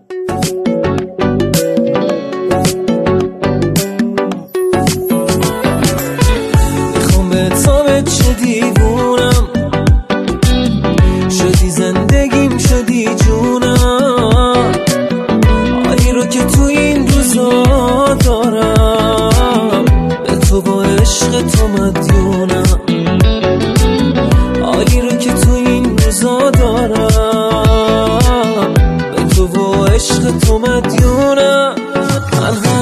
میخوام به تا چه دیوونم شدی، زندگیم شدی جونم. حالی رو که تو این روزا دارم به تو با عشق تو مدیونم. حالی رو که تو این روزا دارم به تو با عشق تو مدیونم. من